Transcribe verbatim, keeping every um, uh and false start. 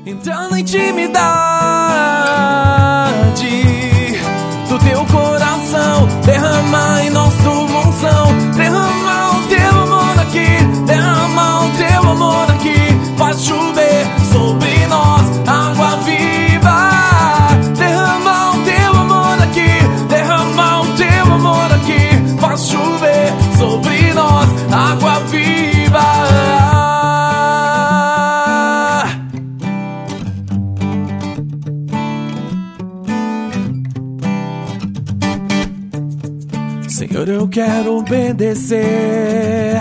Entrando na intimidade do teu coração, derrama em nós tua unção, derrama o teu amor aqui, derrama o teu amor aqui, faz chover sobre nós água viva, derrama o teu amor aqui, derrama o teu amor aqui, faz chover sobre nós água viva. Senhor, eu quero obedecer